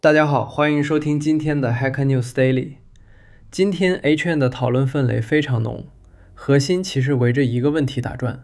大家好，欢迎收听今天的 Hacker News Daily。今天 HN 的讨论氛围非常浓，核心其实围着一个问题打转：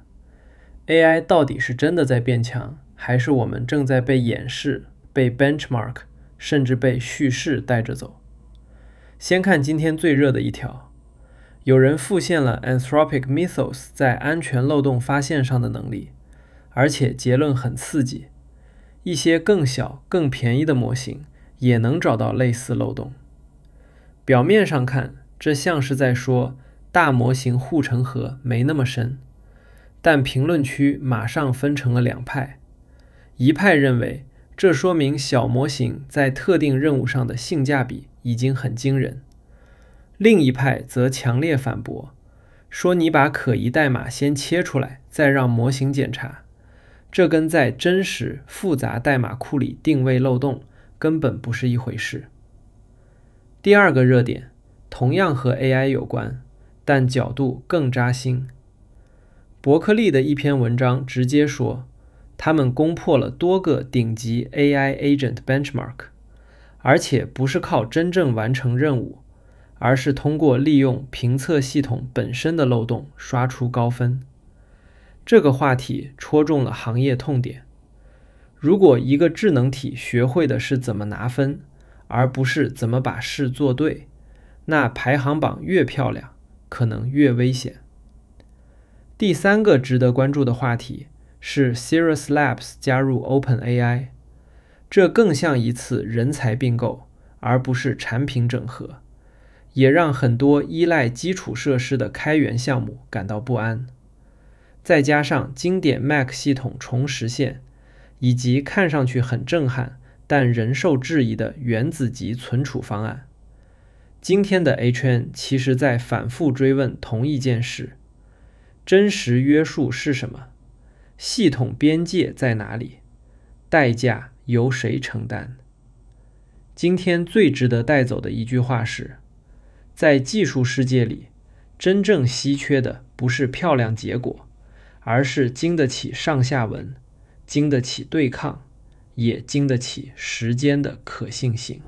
AI 到底是真的在变强，还是我们正在被演示、被 benchmark， 甚至被叙事带着走？先看今天最热的一条，有人复现了 Anthropic Mythos 在安全漏洞发现上的能力，而且结论很刺激，一些更小、更便宜的模型也能找到类似漏洞。表面上看，这像是在说大模型护城河没那么深，但评论区马上分成了两派，一派认为这说明小模型在特定任务上的性价比已经很惊人，另一派则强烈反驳，说你把可疑代码先切出来，再让模型检查，这跟在真实复杂代码库里定位漏洞根本不是一回事。第二个热点同样和 AI 有关，但角度更扎心。伯克利的一篇文章直接说，他们攻破了多个顶级 AI agent benchmark， 而且不是靠真正完成任务，而是通过利用评测系统本身的漏洞刷出高分。这个话题戳中了行业痛点。如果一个智能体学会的是怎么拿分，而不是怎么把事做对，那排行榜越漂亮，可能越危险。第三个值得关注的话题是 Cirrus Labs 加入 OpenAI， 这更像一次人才并购，而不是产品整合，也让很多依赖基础设施的开源项目感到不安。再加上经典 Mac 系统重实现，以及看上去很震撼但仍受质疑的原子级存储方案，今天的 HN 其实在反复追问同一件事：真实约束是什么？系统边界在哪里？代价由谁承担？今天最值得带走的一句话是，在技术世界里，真正稀缺的不是漂亮结果，而是经得起上下文，经得起对抗，也经得起时间的可信性。